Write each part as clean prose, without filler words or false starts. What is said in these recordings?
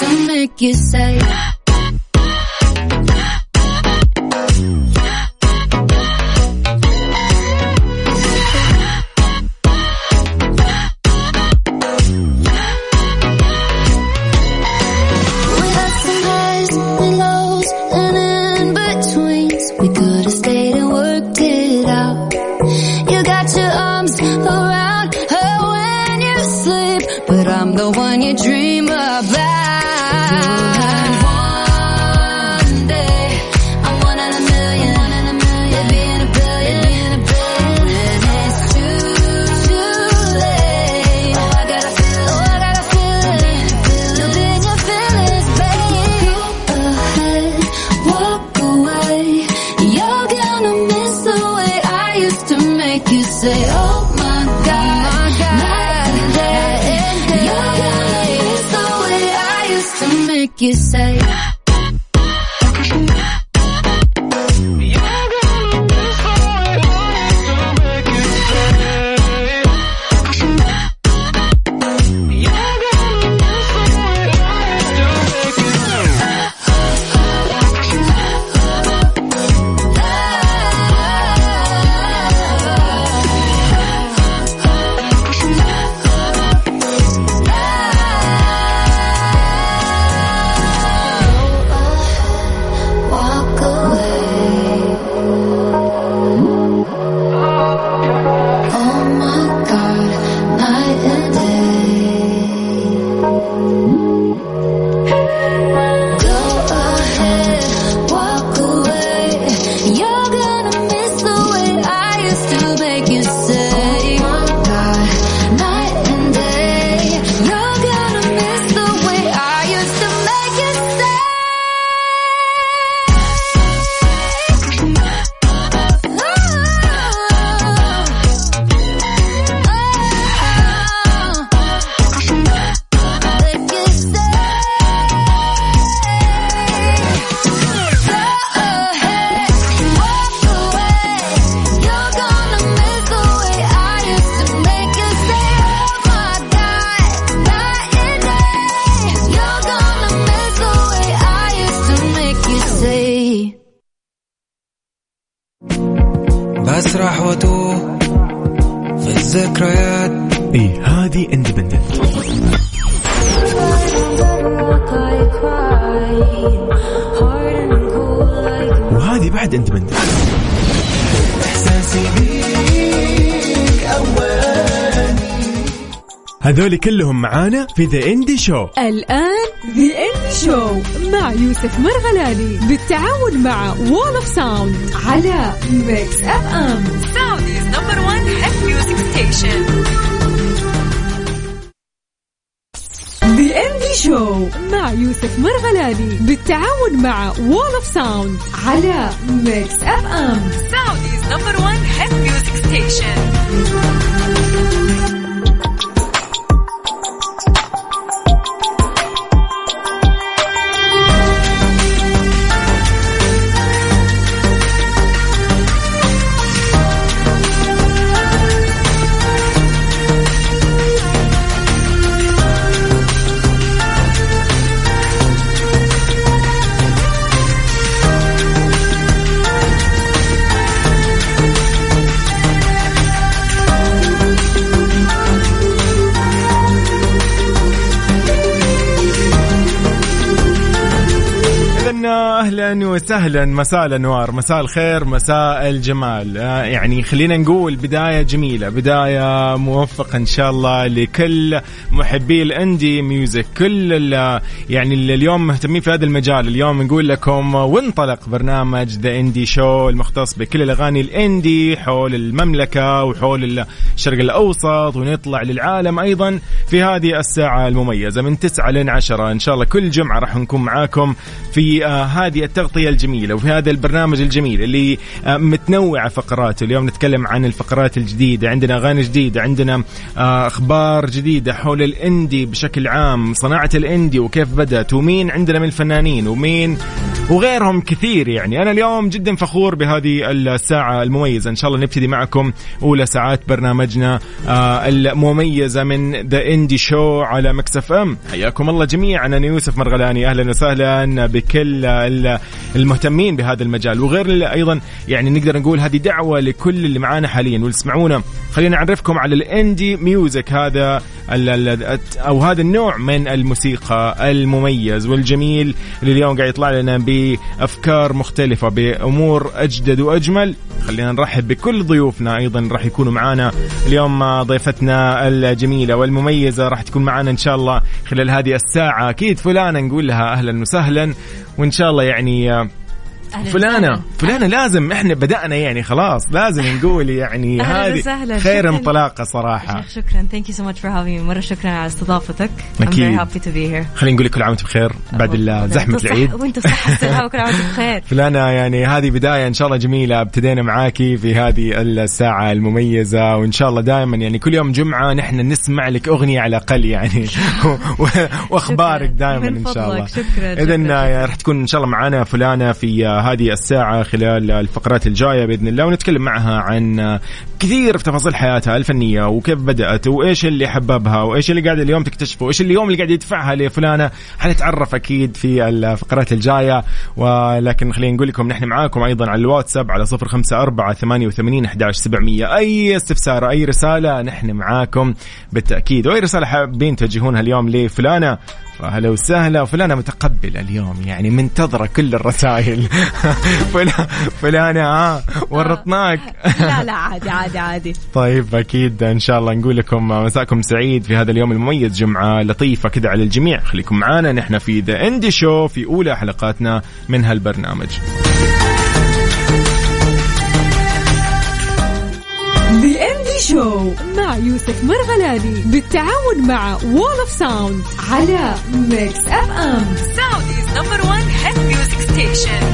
to make you say. The one you dream about. One day I'm one in a million, maybe in a billion. It's too late. Oh, I gotta feel it. Look in your feelings, babe. Go ahead, walk away. You're gonna miss the way I used to make you say, oh my God. Make you say. بسرح واتوه في الذكريات. هذه اندبندنت. وهذه بعد اندبندنت. إحساسي بيك أول. هذول كلهم معانا في ذا إندي شو. الآن ذا إندي شو مع يوسف مرغلاني بالتعاون مع وول اوف ساوند على ميكس اف ام. ساوديز نمبر 1 هيت ميوزك ستيشن. ذا إندي شو مع يوسف مرغلاني بالتعاون مع وول اوف ساوند على ميكس اف ام. ساوديز نمبر 1 هيت ميوزك ستيشن. أهلا وسهلا، مساء الأنوار، مساء الخير، مساء الجمال. يعني خلينا نقول بداية جميلة، بداية موفقة إن شاء الله لكل محبي الأندي ميوزك، كل يعني اليوم مهتمين في هذا المجال. اليوم نقول لكم وانطلق برنامج ذا إندي شو المختص بكل الأغاني الإندي حول المملكة وحول الشرق الأوسط، ونطلع للعالم أيضا في هذه الساعة المميزة من 9 ل 10 إن شاء الله. كل جمعة راح نكون معاكم في هذه التغطية الجميلة وفي هذا البرنامج الجميل اللي متنوعة فقراته. اليوم نتكلم عن الفقرات الجديدة، عندنا أغاني جديدة، عندنا أخبار جديدة حول الإندي بشكل عام، صناعة الإندي وكيف بدأت، ومين عندنا من الفنانين ومين وغيرهم كثير. يعني أنا اليوم جدا فخور بهذه الساعة المميزة. إن شاء الله نبتدي معكم أولى ساعات برنامجنا المميزة من ذا إندي شو على مكس اف ام. حياكم الله جميعا. أنا يوسف مرغلاني، أهلا وسهلا بكل المهتمين بهذا المجال وغير. أيضا يعني نقدر نقول هذه دعوة لكل اللي معانا حاليا واللي تسمعونا. خلينا نعرفكم على الاندي ميوزك، هذا أو هذا النوع من الموسيقى المميز والجميل اللي اليوم قاعد يطلع لنا بأفكار مختلفة بأمور أجدد وأجمل. خلينا نرحب بكل ضيوفنا. أيضا راح يكونوا معنا اليوم ضيفتنا الجميلة والمميزة، راح تكون معنا إن شاء الله خلال هذه الساعة. أكيد فلانة نقول لها أهلا وسهلا، وإن شاء الله يعني فلانة لازم احنا بدأنا يعني خلاص لازم نقول يعني هذه خير انطلاقة صراحة. شكرا thank you so much for having me. مرة شكرا على استضافتك. أكيد. I'm very happy to be here. خلينا نقول لك كل عام وانت بخير بعد زحمة العيد. وانت صحة السلامة وكل عام وانت بخير. فلانة يعني هذه بداية إن شاء الله جميلة، ابتدينا معاكي في هذه الساعة المميزة، وإن شاء الله دائما يعني كل يوم جمعة نحن نسمع لك أغنية على الأقل يعني وأخبارك دائما إن شاء الله. إذن راح تكون إن شاء الله معنا فلانة في هذه الساعة خلال الفقرات الجاية بإذن الله، ونتكلم معها عن كثير في تفاصيل حياتها الفنية وكيف بدأت وإيش اللي حببها وإيش اللي قاعد اليوم تكتشفه وإيش اليوم اللي قاعد يدفعها لفلانة. حنتعرف أكيد في الفقرات الجاية. ولكن خلينا نقول لكم نحن معاكم أيضا على الواتساب على 0548811700. أي استفسار أي رسالة نحن معاكم بالتأكيد، وأي رسالة حابين توجهونها اليوم لفلانة فهلا وسهلا. فلانة متقبلة اليوم يعني منتظرة كل الرسائل. فلانة ورطناك. لا عادي. طيب أكيد إن شاء الله نقول لكم مساءكم سعيد في هذا اليوم المميز، جمعة لطيفة كده على الجميع. خليكم معانا نحن في ذا إندي شو في أولى حلقاتنا من هالبرنامج. ذا إندي شو مع يوسف مرغلاني بالتعاون مع وول اوف ساوند على ميكس اف ام. Saudi's number one hit music station.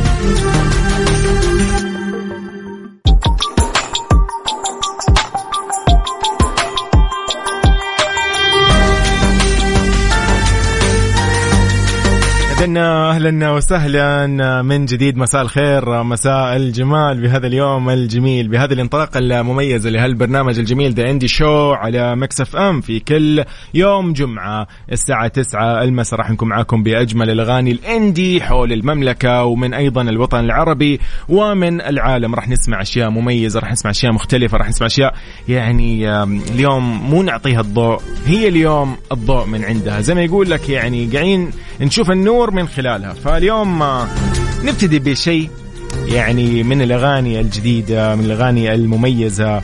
أهلا وسهلا من جديد. مساء الخير، مساء الجمال بهذا اليوم الجميل، بهذه الانطلاقة المميزة لهالبرنامج الجميل ذا إندي شو على مكس اف ام. في كل يوم جمعة الساعة 9 المساء راح نكون معاكم بأجمل الأغاني الإندي حول المملكة ومن أيضا الوطن العربي ومن العالم. راح نسمع أشياء مميزة، راح نسمع أشياء مختلفة، راح نسمع أشياء يعني اليوم مو نعطيها الضوء، هي اليوم الضوء من عندها زي ما يقول لك، يعني قاعدين نشوف النور من خلالها. فاليوم نبتدي بشيء يعني من الأغاني الجديدة، من الأغاني المميزة.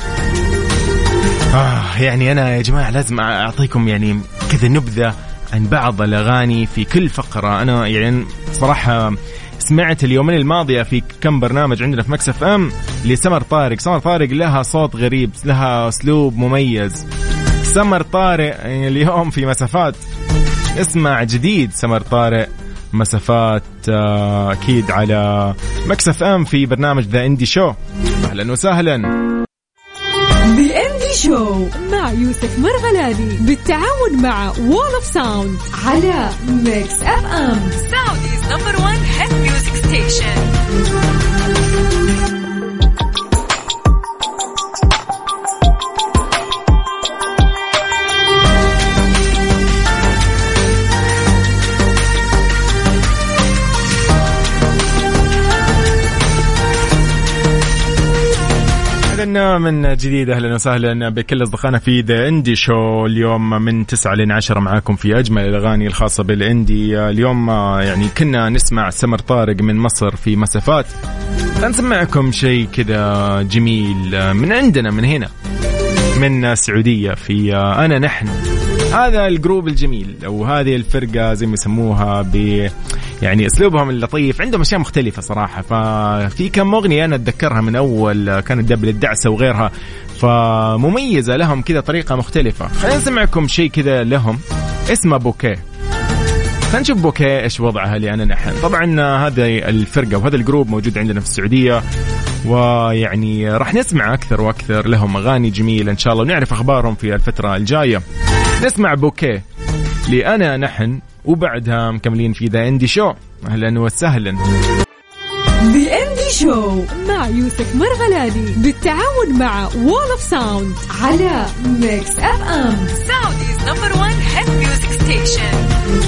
يعني أنا يا جماعة لازم أعطيكم يعني كذا نبذة عن بعض الأغاني في كل فقرة. أنا يعني صراحة سمعت اليومين الماضية في كم برنامج عندنا في مكس اف ام لسمر طارق. سمر طارق لها صوت غريب، لها أسلوب مميز. سمر طارق اليوم في مسافات، اسمع جديد سمر طارق مسافات أكيد على مكس اف ام في برنامج ذا إندي شو. أهلا وسهلا. ذا إندي شو مع يوسف مرغلاني بالتعاون مع وول اوف ساوند على ميكس اف ام. Saudi's number one hit music station. من جديد أهلا وسهلا بكل أصدقائنا في ذا إندي شو. اليوم من 9 ل 10 معاكم في أجمل الأغاني الخاصة بالإندي. اليوم يعني كنا نسمع سمر طارق من مصر في مسافات. نسمعكم شيء كذا جميل من عندنا من هنا من السعودية في أنا نحن. هذا الجروب الجميل أو هذه الفرقة زي ما يسموها يعني أسلوبهم اللطيف، عندهم أشياء مختلفة صراحة. ففي كم أغنية أنا أتذكرها من أول كانت دبل الدعسة وغيرها، فمميزة لهم كذا طريقة مختلفة. خلينا نسمعكم شيء كذا لهم اسمه بوكيه. خلينا نشوف بوكيه إيش وضعها لأنا نحن. طبعا هذه الفرقة وهذا الجروب موجود عندنا في السعودية، ويعني راح نسمع أكثر وأكثر لهم أغاني جميلة إن شاء الله ونعرف أخبارهم في الفترة الجاية. نسمع بوكيه لأنا نحن، وبعدها مكملين في ذا اندي شو. أهلا وسهلا. The Andy Show مع يوسف مرغلاني بالتعاون مع وول اوف ساوند على ميكس اف ام. Saudi's number one hit music station.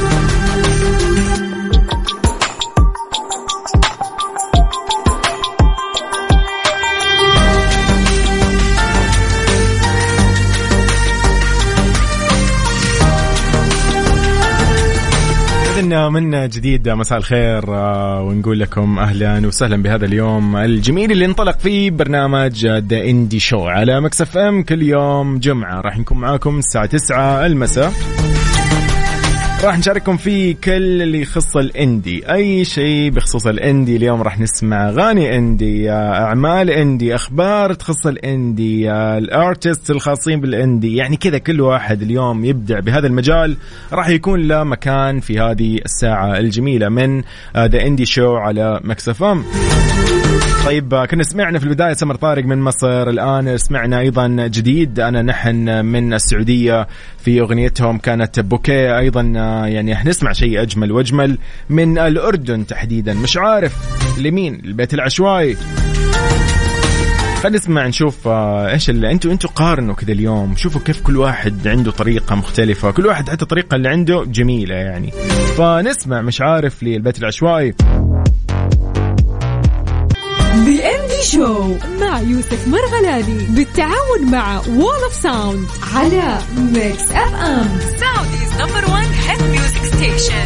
من جديد مساء الخير، ونقول لكم أهلا وسهلا بهذا اليوم الجميل اللي انطلق فيه برنامج ذا اندي شو على ميكس اف ام. كل يوم جمعة راح نكون معاكم الساعة 9 المساء، راح نشارككم فيه كل اللي يخص الاندي، اي شيء بخصوص الاندي. اليوم راح نسمع اغاني اندي، اعمال اندي، اخبار تخص الاندي، الارتست الخاصين بالاندي، يعني كذا كل واحد اليوم يبدع بهذا المجال راح يكون له مكان في هذه الساعة الجميلة من ذا اندي شو على ميكس اف ام. طيب، كنا سمعنا في البداية سمر طارق من مصر، الآن سمعنا أيضا جديد أنا نحن من السعودية في أغنيتهم كانت بوكيه. أيضا يعني حنسمع شيء أجمل وأجمل من الأردن تحديدا، مش عارف لمين، البيت العشوائي. خلينا نسمع نشوف إيش اللي أنتوا قارنوا كذا اليوم، شوفوا كيف كل واحد عنده طريقة مختلفة، كل واحد حتى الطريقة اللي عنده جميلة يعني. فنسمع مش عارف للبيت العشوائي. The Andy Show مع يوسف مرغلاني بالتعاون مع وول اوف ساوند على ميكس اف ام. Saudi's number one hit music station.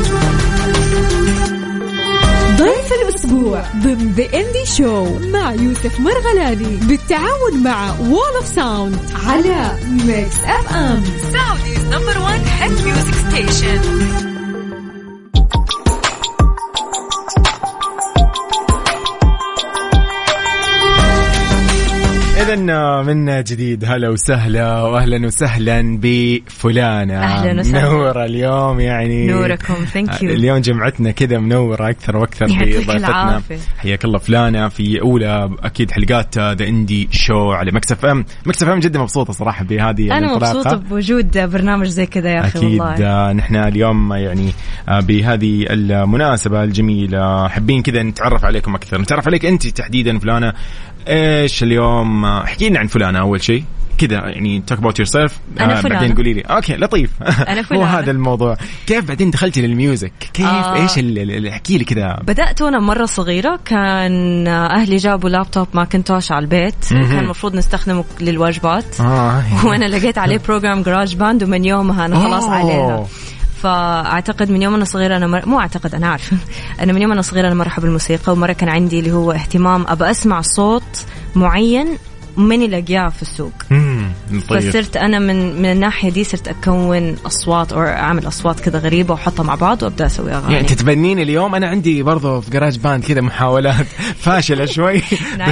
ضيف الأسبوع ضمن The Andy Show مع يوسف مرغلاني بالتعاون مع وول اوف ساوند على ميكس اف ام. Saudi's number one hit music station. إذن من جديد هلا وسهلا وأهلا وسهلا بفلانة. أهلا وسهلا. منورة اليوم يعني، نوركم. ثانك يو. اليوم جمعتنا كذا منورة أكثر وأكثر بضيفتنا. حياك الله فلانة في أولى أكيد حلقات ذا اندي شو على ميكس اف ام. ميكس اف ام جدا مبسوطة صراحة بهذه أنا الفراقة. مبسوطة بوجود برنامج زي كذا يا أخي أكيد. والله نحن اليوم يعني بهذه المناسبة الجميلة حابين كذا نتعرف عليكم أكثر، نتعرف عليك أنت تحديدا فلانة. إيش اليوم احكينا عن فلانة أول شيء كذا يعني talk about yourself. بعدين قولي لي أوكي لطيف. أنا فلانة. هو هذا الموضوع. كيف بعدين دخلتي للميوزك؟ كيف إيش اللي احكي لي كذا. بدأت وأنا مرة صغيرة، كان أهلي جابوا لابتوب ماكنتوش على البيت، كان المفروض نستخدمه للواجبات وأنا لقيت عليه بروجرام جراج باند، ومن يومها أنا خلاص عليها. فأعتقد من يوم أنا صغيرة أنا مو أعتقد أنا عارفة أنا من يوم أنا صغيرة أنا مرة أحب الموسيقى، ومرة كان عندي اللي هو اهتمام أبى أسمع صوت معين من لقياه في السوق. فصرت أنا من الناحية دي صرت أكون أصوات أو أعمل أصوات كذا غريبة وأحطها مع بعض وأبدأ أسوي أغاني. يعني تتبنين اليوم. أنا عندي برضو في جراج باند كذا محاولات فاشلة شوي بس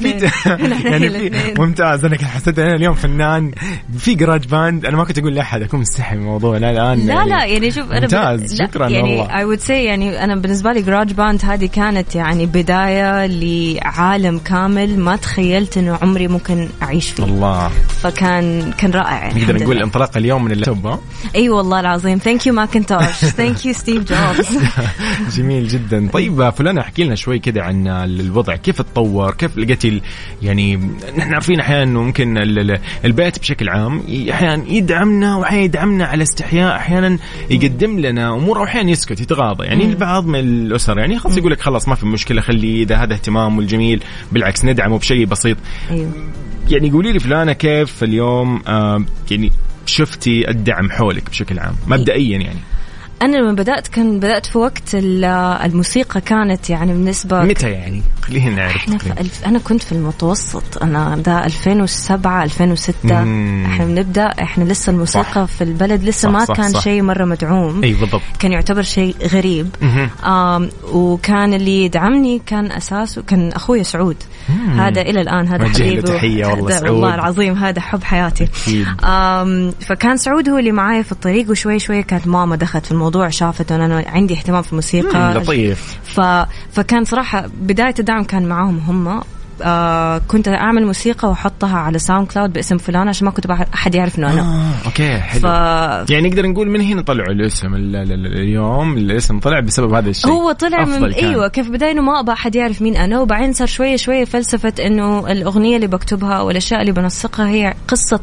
يعني ممتاز. أنا حسيت أنا اليوم فنان في جراج باند. أنا ما كنت أقول لأحد، أكون مستحي من الموضوع الآن. لا يعني شوف أنا ممتاز شكرا يعني والله. I would say يعني أنا بالنسبة لي جراج باند هذه كانت يعني بداية لعالم كامل ما تخيلت إنه عمري ممكن أعيش فيه. الله. فكان رائع يعني. نقدر نقول انطلاق اليوم من اللابتوب. أي والله العظيم. Thank you Macintosh. Thank you Steve Jobs. جميل جدا. طيب فلان احكي لنا شوي كده عن الوضع، كيف تطور، كيف لقيتي يعني نحن عارفين أحيانا ممكن البيت بشكل عام أحيانا يدعمنا وأحيانا يدعمنا على استحياء، أحيانا يقدم لنا أمور وأحيانا يسكت يتغاضى. يعني البعض من الأسر يعني خلاص يقول لك خلاص ما في مشكلة خلي إذا هذا اهتمام والجميل بالعكس ندعمه بشيء بسيط. أيوه. يعني قولي لي فلانة كيف اليوم يعني شفتي الدعم حولك بشكل عام مبدئيا يعني؟ أنا لما بدأت في وقت الموسيقى كانت يعني بالنسبة متى يعني خلينا نعرف. أنا كنت في المتوسط، أنا ده 2007 2006 إحنا بنبدأ، إحنا لسه الموسيقى صح. في البلد لسه صح ما كان شيء مرة مدعوم. أي بالضبط. كان يعتبر شيء غريب. وكان اللي يدعمني كان أساسه كان أخوي سعود. هذا إلى الآن هذا حبيبي تحية والله سعود. والله العظيم هذا حب حياتي. فكان سعود هو اللي معايا في الطريق، وشوي شوي كانت ماما دخلت في الموضوع، شافت أن أنا عندي اهتمام في الموسيقى. لطيف. فكان صراحة بداية الدعم كان معاهم هم، كنت أعمل موسيقى وأحطها على ساوند كلاود باسم فلان عشان ما كنت أحد يعرف إنه أنا. أوكي حلو. يعني نقدر نقول من هنا طلعوا الاسم اليوم الاسم طلع بسبب هذا الشيء. هو طلع من أيوة كيف بداية إنه ما أبغى أحد يعرف مين أنا، وبعدين صار شوية شوية فلسفة إنه الأغنية اللي بكتبها والأشياء اللي بنسقها هي قصة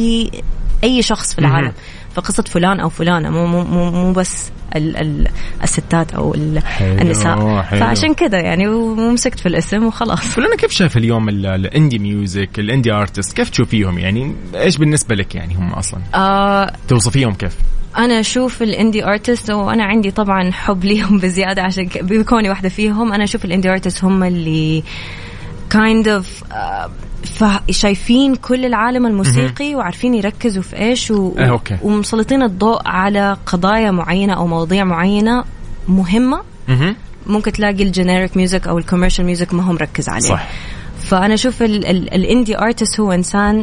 أي شخص في العالم، فقصة فلان أو فلانة مو بس الستات أو النساء. فعشان كده يعني ومسكت في الاسم وخلاص. فلانة كيف شايف اليوم الاندي ميوزك الاندي ارتست كيف تشوفيهم؟ يعني إيش بالنسبة لك يعني هم أصلا توصفيهم كيف؟ أنا أشوف الإندي أرتست وأنا عندي طبعا حب ليهم بزيادة عشان بكوني واحدة فيهم. أنا أشوف الإندي أرتست هم اللي kind of شايفين كل العالم الموسيقي وعارفين يركزوا في إيش ومسلطين الضوء على قضايا معينة أو مواضيع معينة مهمة. ممكن تلاقي الجينيريك ميوزك أو الكوميرشال ميوزك ما هم مركز عليه. صح. فأنا أشوف الإندي أرتست هو إنسان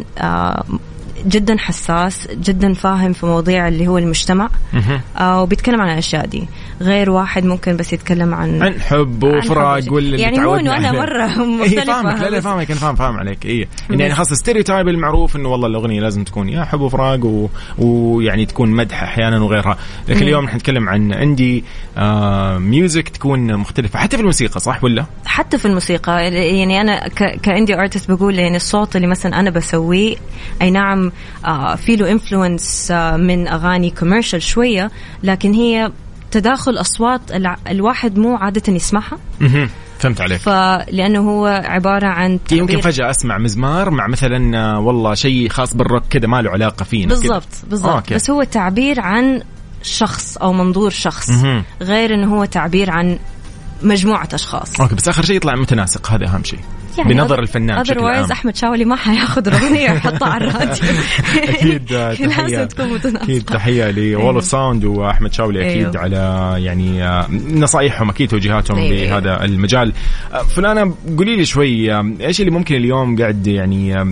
جدا حساس، جدا فاهم في مواضيع اللي هو المجتمع وبيتكلم عن الأشياء دي. غير واحد ممكن بس يتكلم عن حب وفراق ولا يعني مو إنه أنا مرة مختلفة. لا فاهمك أنا فاهم عليك. إيه يعني خاصة ستيريوتايب المعروف إنه والله الأغنية لازم تكون يا حب وفراق ويعني تكون مدح أحيانا وغيرها. لكن اليوم نحن نتكلم عن عندي ميوزك تكون مختلفة حتى في الموسيقى، صح ولا؟ حتى في الموسيقى يعني أنا كإندي أرتست بقول يعني الصوت اللي مثلا أنا بسويه أي نعم في له إنفلونس من أغاني كوميرشال شوية، لكن هي تداخل أصوات الواحد مو عادة يسمعها. فهمت عليك. فلأنه هو عبارة عن يمكن فجأة أسمع مزمار مع مثلا والله شيء خاص بالروك كده ما له علاقة فينا. بالضبط. بس هو تعبير عن شخص أو منظور شخص غير إنه هو تعبير عن مجموعة أشخاص. أوكي بس آخر شيء يطلع متناسق، هذا أهم شيء يعني بنظر الفنان. otherwise أحمد شاولي ما حياخذ أغنية ويحطها على الراديو. أكيد لازم تكون متناسقة. أكيد تحية لوول أوف ساوند وأحمد شاولي أكيد على يعني نصائحهم أكيد توجيهاتهم بهذا المجال. فلانة قولي لي شوي إيش اللي ممكن اليوم قاعد يعني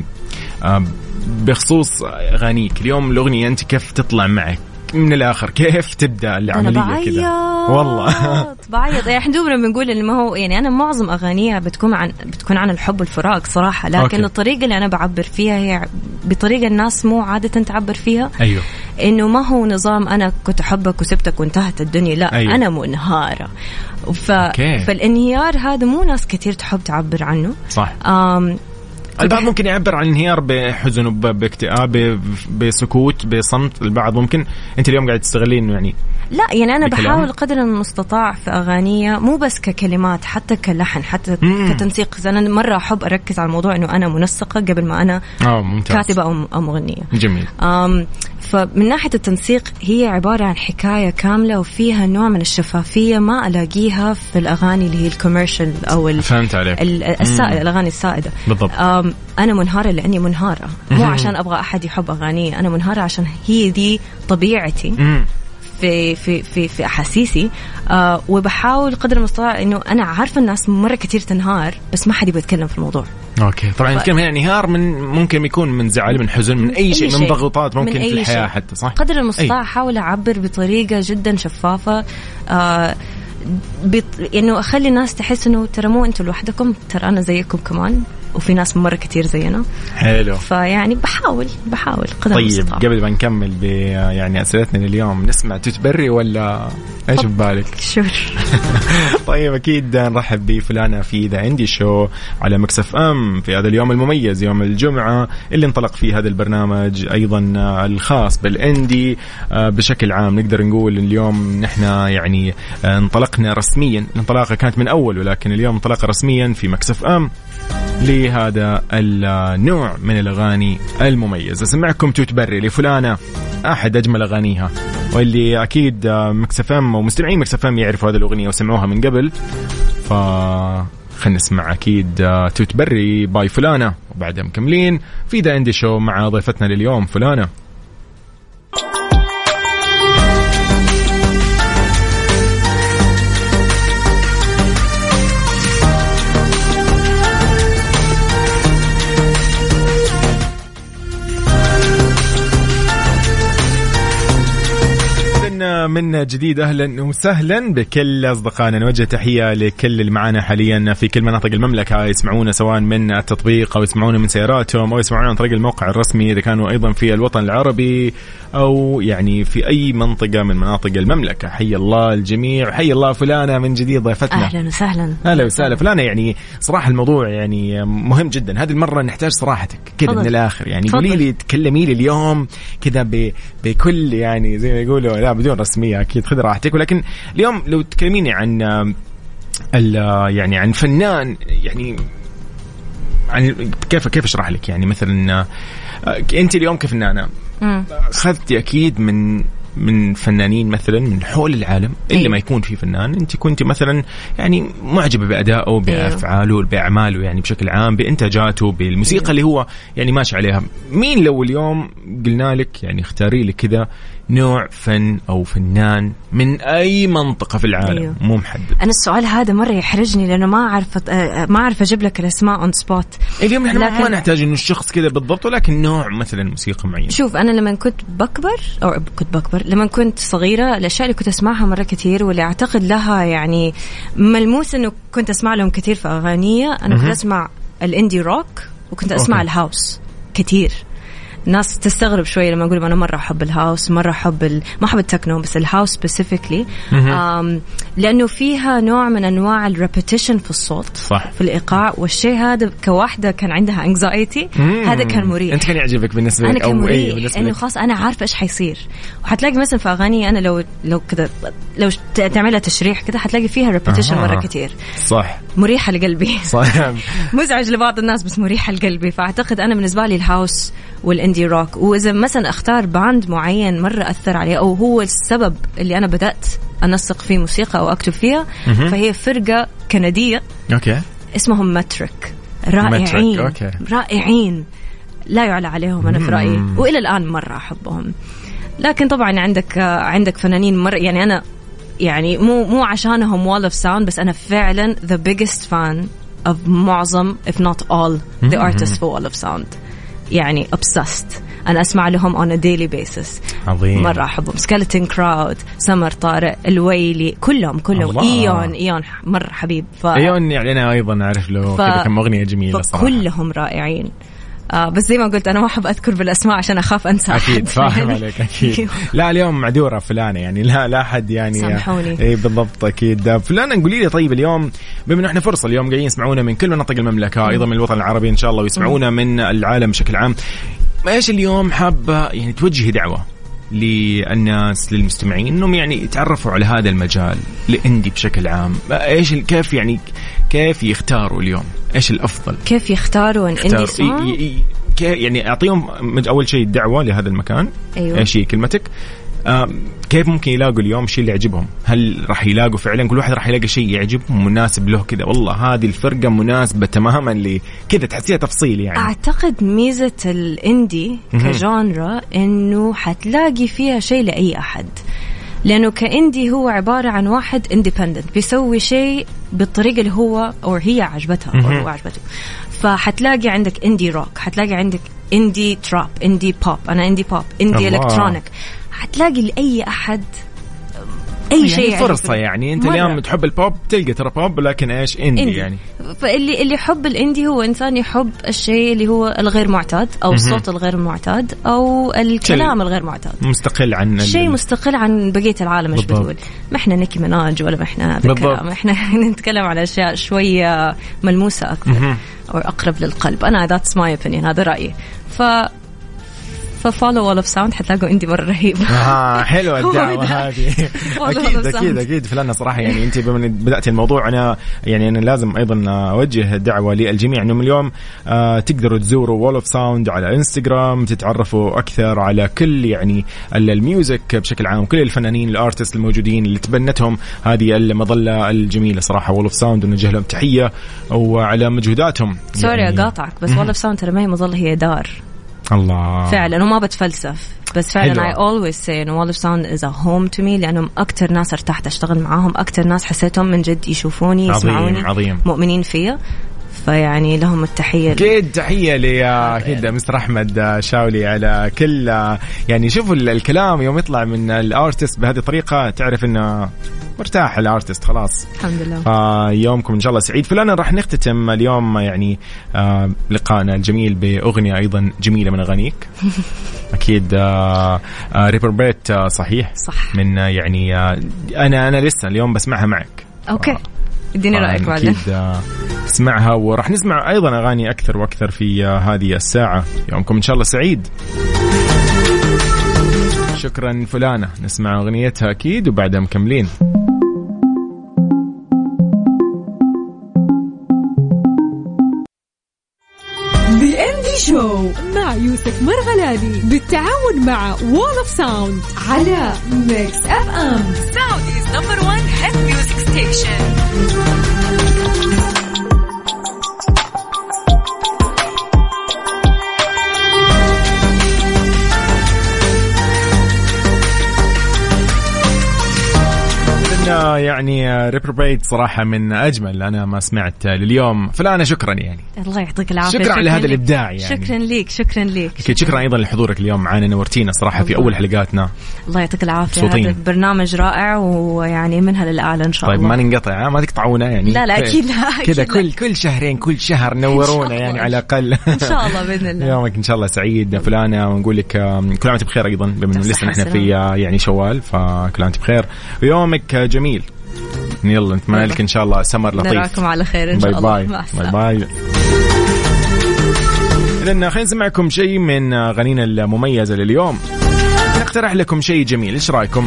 بخصوص أغانيك اليوم الأغنية أنت كيف تطلع معك من الآخر، كيف تبدأ العملية كذا؟ والله بعيط يعني دوبنا بنقول إن ما هو يعني أنا معظم أغانيها بتكون عن الحب والفراق صراحة، لكن الطريقة اللي أنا بعبر فيها هي بطريقة الناس مو عادة تعبر فيها. أيوه. إنه ما هو نظام أنا كنت أحبك وسبتك وانتهت الدنيا، لا. أيوه. أنا منهارة فالانهيار هذا مو ناس كتير تحب تعبر عنه. صح. البعض ممكن يعبر عن انهيار بحزن وباكتئاب بسكوت بصمت. البعض ممكن انت اليوم قاعد تستغلين يعني لا يعني انا بحاول قدر المستطاع في اغانيه مو بس ككلمات حتى كلحن حتى كتنسيق. انا مره احب اركز على الموضوع انه انا منسقه قبل ما انا كاتبه او مغنيه. جميل. فمن ناحيه التنسيق هي عباره عن حكايه كامله وفيها نوع من الشفافيه ما الاقيها في الاغاني اللي هي الكوميرشال او فهمت عليك. السائده الاغاني السائده. بالضبط. أنا منهارة لأني منهارة، مو عشان أبغى أحد يحب أغاني. أنا منهارة عشان هي دي طبيعتي في أحاسيسي. وبحاول قدر المستطاع إنه أنا عارفة الناس مرة كتير تنهار بس ما حد يبغى يتكلم في الموضوع. أوكي طبعا نتكلم هنا انهيار من ممكن يكون من زعل من حزن من أي شيء من ضغوطات ممكن في الحياة حتى. صح. قدر المستطاع أحاول أعبر بطريقة جدا شفافة إنه أخلي الناس تحس إنه ترى مو أنتوا لوحدكم، ترى أنا زيكم كمان وفي ناس مرة كتير زينا. حلو. فيعني بحاول قدر طيب قبل ما نكمل يعني أسئلتنا اليوم نسمع تتبري ولا إيش ببالك؟ شور. طيب أكيد نرحب بفلانة في ذا عندي شو على مكس اف ام في هذا اليوم المميز يوم الجمعة اللي انطلق فيه هذا البرنامج أيضا الخاص بالإندي بشكل عام. نقدر نقول اليوم نحن يعني انطلقنا رسميا. الانطلاقة كانت من أول ولكن اليوم انطلق رسميا في مكس اف ام لهذا النوع من الأغاني المميز. أسمعكم تتبري لفلانة أحد أجمل أغانيها واللي أكيد مكس اف ام ومستمعين مكس اف ام يعرفوا هذه الأغنية وسمعوها من قبل. خلينا نسمع أكيد تتبري باي فلانة وبعدها مكملين في ذا عندي شو مع ضيفتنا لليوم فلانة. من من جديد أهلا وسهلا بكل أصدقائنا. نوجه تحية لكل اللي معنا حاليا في كل مناطق المملكة، يسمعونا سواء من التطبيق أو يسمعونا من سياراتهم أو يسمعونا عن طريق الموقع الرسمي إذا كانوا أيضا في الوطن العربي أو يعني في أي منطقة من مناطق المملكة. حي الله الجميع، حي الله فلانة من جديد ضيفتنا. أهلا وسهلا. أهلا وسهلا فلانة. يعني صراحة الموضوع يعني مهم جدا، هذه المرة نحتاج صراحتك كذا من الآخر. يعني قولي لي، تكلمي لي اليوم كذا بكل يعني زي ما يقولوا، لا بدون رسمية أكيد، خذ راحتك، ولكن اليوم لو تكلميني عن يعني عن فنان، يعني كيف اشرح لك؟ يعني مثلا انت اليوم كفنانة اخذتي اكيد من فنانين مثلا من حول العالم اللي ما يكون في فنان انت كنت مثلا يعني معجبة بأدائه، بأفعاله، بأعماله، يعني بشكل عام بإنتاجاته، بالموسيقى اللي هو يعني ماشي عليها. مين لو اليوم قلنا لك يعني اختاري لك كذا نوع فن أو فنان من أي منطقة في العالم مو محدد؟ أنا السؤال هذا مرة يحرجني لأنه ما أعرف أجيب لك الأسماء on spot. اليوم نحن ما نحتاج إنه الشخص كذا بالضبط، ولكن نوع مثلا موسيقى معين. شوف، أنا لما كنت بكبر لما كنت صغيرة، الأشياء اللي كنت أسمعها مرة كتير واللي أعتقد لها يعني ملموس إنه كنت أسمع لهم كتير في أغانية. أنا كنت أسمع الإندي روك وكنت أسمع الهاوس كتير. ناس تستغرب شوي لما أقول أنا مرة أحب الهاوس، مرة أحب ما أحب التكنو، بس الهاوس specifically لأنه فيها نوع من أنواع الريبيتيشن في الصوت، صح، في الإيقاع، والشيء هذا كواحدة كان عندها anxiety هذا كان مريح. أنت كان يعجبك بالنسبة لك؟ أنا كان مريح إنه خلاص أنا عارفة إيش حيصير. وحتلاقي مثلا في أغاني أنا لو كذا لو تعملها تشريح كذا حتلاقي فيها ريبيتيشن مرة كتير، صح، مريحة لقلبي، صح مزعج لبعض الناس بس مريحة لقلبي. فأعتقد أنا بالنسبة لي الهاوس والإندي روك. وإذا مثلا أختار باند معين مرة أثر عليه أو هو السبب اللي أنا بدأت أنسق فيه موسيقى أو أكتب فيها، فهي فرقة كندية اسمهم ماتريك. رائعين رائعين لا يعلى عليهم أنا في رأيي، وإلى الآن مرة أحبهم. لكن طبعا عندك فنانين مرة، يعني أنا يعني مو عشانهم wall of sound، بس أنا فعلا the biggest fan of معظم if not all the artists for wall of sound. يعني obsessed. أنا أسمع لهم on a daily basis. عظيم. مرة أحبهم. سكيلتون كراود، سمر طارق، الويلي، كلهم إيون مرة حبيب. إيون يعني أنا أيضا أعرف له كذا كم أغنية جميلة صراحة. كلهم رائعين. بس زي ما قلت أنا ما أحب أذكر بالأسماء عشان أخاف أنسى. أكيد فاهم عليك أكيد. لا اليوم معذورة فلانة، يعني لا أحد يعني سامحوني. إيه بالضبط أكيد. فلانة نقولي لي طيب اليوم بما إنه إحنا فرصة اليوم جايين يسمعونا من كل مناطق المملكة، أيضا من الوطن العربي إن شاء الله، ويسمعونا من العالم بشكل عام. إيش اليوم حابة يعني توجهي دعوة للناس للمستمعين إنهم يعني يتعرفوا على هذا المجال الإندي بشكل عام؟ إيش كيف يختاروا اليوم؟ إيش الأفضل؟ كيف يختاروا الإندي سونغ؟ يعني أعطيهم أول شيء دعوة لهذا المكان. أيوة. إيش هي كلمتك؟ كيف ممكن يلاقوا اليوم شيء اللي يعجبهم؟ هل راح يلاقوا فعلا كل واحد راح يلاقي شيء يعجبهم مناسب له كذا؟ والله هذه الفرقة مناسبة تماما لكذا، تحسيها تفصيل يعني. أعتقد ميزة الإندي كجانرا إنه حتلاقي فيها شيء لأي أحد، لأنه كإندي هو عبارة عن واحد independent بيسوي شيء بالطريقة اللي هو أو هي عجبتها أو هو عجبته. فحتلاقي عندك إندي روك، حتلاقي عندك إندي تراب، إندي بوب، أنا إندي بوب، إندي إلكترونيك، حتلاقي لأي أحد أي شيء يعني فرصة. يعني أنت اليوم تحب البوب تلقى ترى بوب، لكن إيش إندي يعني. فاللي يحب الإندي هو إنسان يحب الشيء اللي هو الغير معتاد أو الصوت الغير معتاد أو الكلام الغير معتاد، مستقل عن شيء مستقل عن بقية العالم. مش بتقول ما إحنا نيكي مناج ولا ما إحنا هذا الكلام، إحنا نتكلم على أشياء شوية ملموسة أكثر أو أقرب للقلب. أنا that's my opinion، هذا رأيي. فfollow wall of sound حتلاقوا إندي مرة رهيب. حلوة الدعوة هذه. أكيد فلانة صراحة. يعني أنت بما بدأت الموضوع أنا لازم أيضا أوجه دعوة للجميع إنهم اليوم تقدروا تزوروا wall of sound على إنستغرام، تتعرفوا أكثر على كل يعني الميوزك بشكل عام، كل الفنانين الارتست الموجودين اللي تبنتهم هذه المظلة الجميلة صراحة wall of sound، ونوجه لهم تحية وعلى مجهوداتهم. سوري أقاطعك بس wall of sound ترى ما هي مظلة، هي دار. الله فعلا، وما بتفلسف بس فعلا I always say إنه wall of sound is a home to me، لأنهم أكتر ناس ارتحت أشتغل معاهم، أكتر ناس حسيتهم من جد يشوفوني يسمعوني عظيم. مؤمنين فيا. فيعني لهم التحية. أكيد تحية لي كده مستر أحمد شاولي على كل يعني شوفوا الكلام يوم يطلع من الارتست بهذه الطريقة تعرف إنه مرتاح الارتست خلاص. الحمد لله. يومكم إن شاء الله سعيد. فلنا راح نختتم اليوم يعني لقاءنا الجميل بأغنية أيضا جميلة من أغانيك. أكيد ريبربيت صحيح صح. من يعني أنا لسه اليوم بسمعها معك. أوكي اديني رأيك بعدين. أكيد اسمعها وراح نسمع أيضا أغاني أكثر وأكثر في هذه الساعة. يومكم إن شاء الله سعيد. شكرا فلانة. نسمع أغنيتها أكيد وبعدها مكملين. شو مع يوسف مرغلاني بالتعاون مع وول اوف ساوند على ميكس اف ام. سعوديز نمبر 1 هيت ميوزك ستيشن. يعني ريبربيت صراحة من أجمل أنا ما سمعت لليوم. فلانة شكرا يعني. الله يعطيك العافية. شكرا على هذا الإبداع يعني. شكرا ليك. شكرا ليك. شكرا أيضا لحضورك اليوم معنا نورتينا صراحة في أول حلقاتنا. الله يعطيك العافية. هذا برنامج رائع ويعني منها للأعلى إن شاء الله. طيب ما ننقطع ما تقطعونا يعني. لا أكيد لا. كذا كل شهرين كل شهر نورونا يعني على الأقل. إن شاء الله بإذن الله. يومك إن شاء الله سعيد فلانة ونقول لك كل عام بخير أيضا بما إنه لسه نحن في يعني شوال فكل عام بخير ويومك جميل. يلا نتمنى لك إن شاء الله سمر لطيف. نراكم على خير إن شاء الله. باي باي. إذن خلينا نسمعكم شيء من أغانينا المميزة لليوم. نقترح لكم شيء جميل. إيش رأيكم؟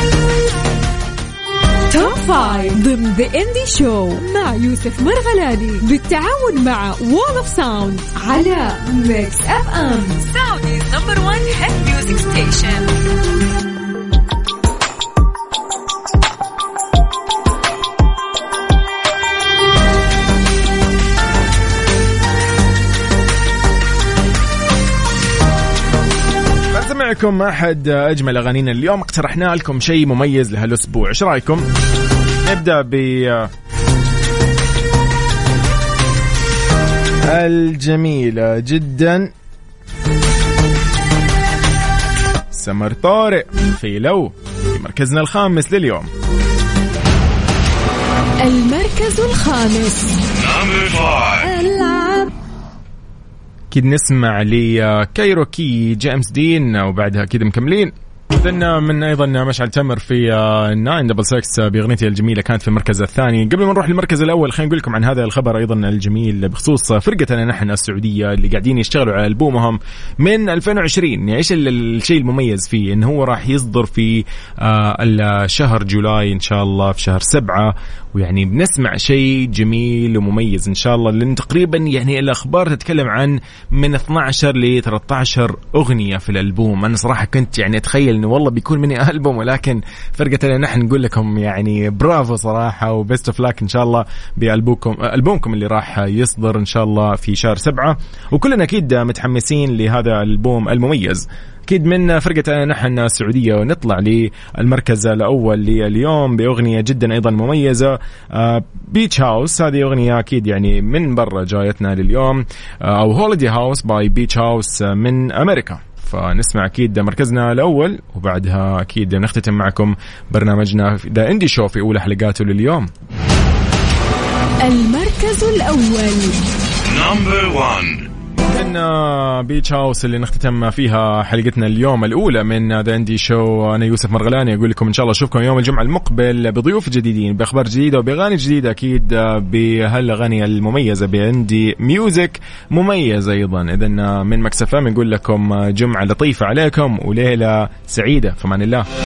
توب 5 ضمن ذا اندي شو مع يوسف مرغلاني بالتعاون مع وول اوف ساوند على ميكس اف ام. سعوديز نمبر 1 هيت ميوزك ستيشن. معكم أحد أجمل أغانينا اليوم. اقترحنا لكم شيء مميز لهالأسبوع. إيش رأيكم؟ نبدأ ب الجميلة جدا سمر طارق في لو في مركزنا الخامس لليوم. المركز الخامس أكيد نسمع لي كايروكي جيمس دين وبعدها كده مكملين. إذن من أيضا مشعل تمر في 966 بأغنيتها الجميلة كانت في المركز الثاني. قبل ما نروح للمركز الأول خلينا نقول لكم عن هذا الخبر أيضا الجميل بخصوص فرقتنا نحن السعودية اللي قاعدين يشتغلوا على ألبومهم من 2020. يعني إيش الشيء المميز فيه؟ إنه هو راح يصدر في الشهر جولاي إن شاء الله في شهر 7 ويعني بنسمع شيء جميل ومميز إن شاء الله لأن تقريبا يعني الأخبار تتكلم عن من 12 ل 13 أغنية في الألبوم. أنا صراحة كنت يعني أتخيل إنه والله بيكون مني ألبوم ولكن فرقتنا نحن نقول لكم يعني برافو صراحة وبيست اوف لاك إن شاء الله بألبومكم اللي راح يصدر إن شاء الله في شهر 7 وكلنا أكيد متحمسين لهذا الألبوم المميز. أكيد من فرقة نحن السعودية ونطلع للمركز الأول لليوم بأغنية جدا أيضا مميزة بيتش هاوس. هذه أغنية أكيد يعني من برا جايتنا لليوم أو هوليدي هاوس باي بيتش هاوس من أمريكا. فنسمع أكيد مركزنا الأول وبعدها أكيد نختتم معكم برنامجنا ذا اندي شو في أولى حلقاته لليوم. المركز الأول نمبر 1 إن بيتش هاوس اللي نختتم فيها حلقتنا اليوم الأولى من ذا اندي شو. أنا يوسف مرغلاني أقول لكم إن شاء الله أشوفكم يوم الجمعة المقبل بضيوف جديدين بأخبار جديدة وبأغاني جديدة أكيد بهالأغاني المميزة باندي ميوزك مميزة أيضا. إذن من مكس اف ام نقول لكم جمعة لطيفة عليكم وليلة سعيدة. فمان الله.